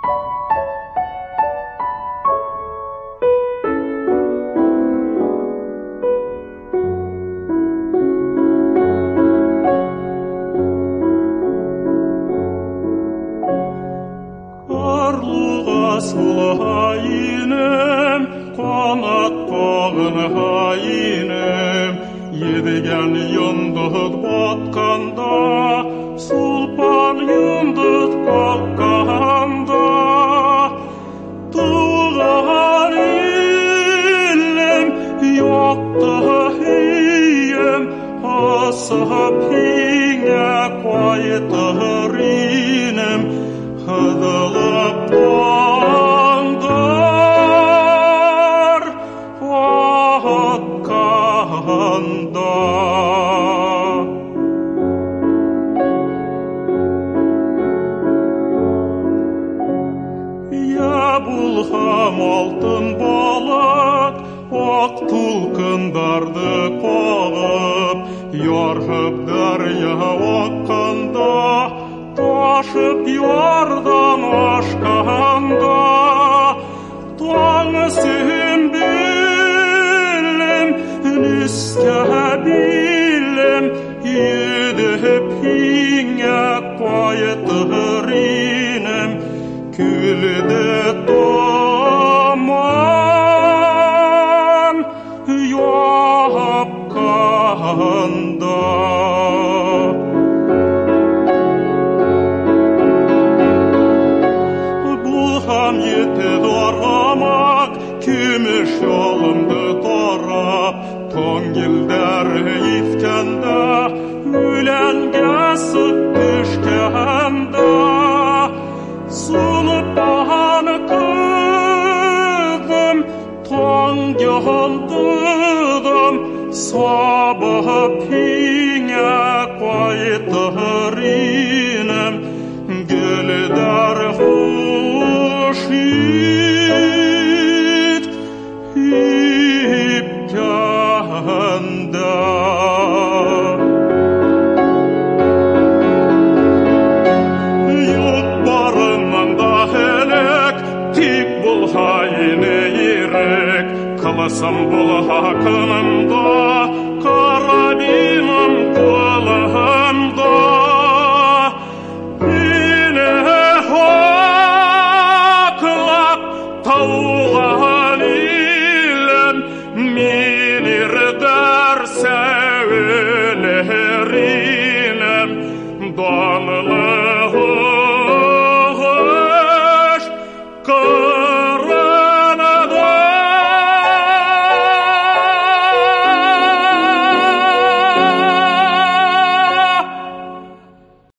Sulhayinem, qanat qağın hayinem, yedigen yıldız batkanda, sulpan yıldız kalkanda, tuğan illem yokta hiyem, asab hiye qaytarinem, hıdılıp qandar vakkanda. Ya bulham altın balık, ak tulkındardı qağıp, yarhıp darya vakkanda, taşıp yardan aşkanda, Doğanı billim, niske billim, yedip hinge qaytırinem, külde toman yapkanda. Yetid aramak, kümüş yolumdu tarap, tongilder ifkende, ülenge sık düşkende, sulup bahanı kızım, tongildıdım, sabah pine qaytırinem, gülder Şit ipkanda. Yok barından da helek, tip bul hayine yirek, kılasam bul hakkınında,